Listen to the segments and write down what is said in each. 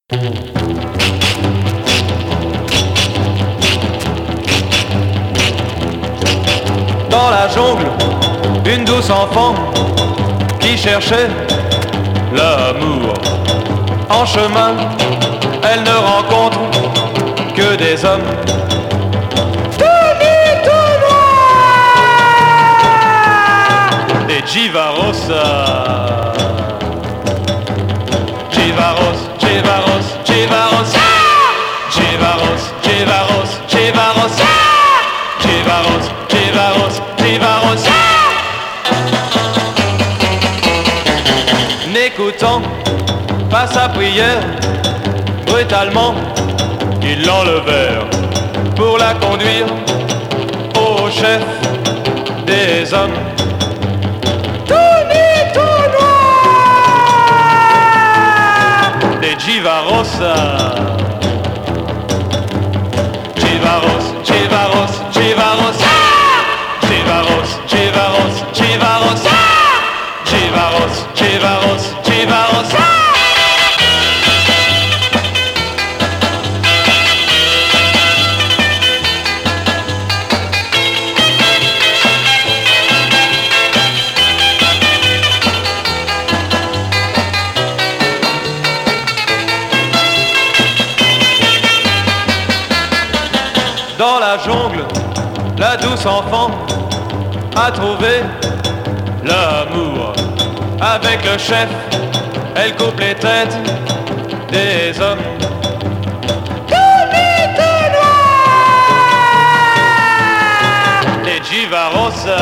Dans la jungle, une douce enfant qui cherchait l'amour. En chemin, elle ne rencontre que des hommes tout nus, tout noirs. Des Givarosa. Givaros, Givaros, Givaros. Givaros, Givaros, Givaros. Givaros, Givaros, Givaros. N'écoutant pas sa prière, brutalement, ils l'enlevèrent pour la conduire au chef des hommes. Tout nus, tout noirs. Des Givarosa. Givaros, Givaros, Givaros. Givaros, Givaros, Givaros. Givaros, Givaros, Givaros. Dans la jungle, la douce enfant a trouvé l'amour. Avec le chef, elle coupe les têtes des hommes. Tout nus, tout noirs. Les Givarosa.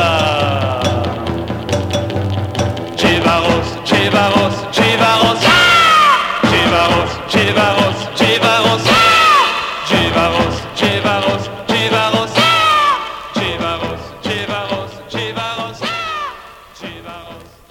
Givaros, Givaros, Givaros. Givaros, Givaros, Givaros. Givaros, Givaros, Givaros. Givaros, Givaros, Givaros. Givaros.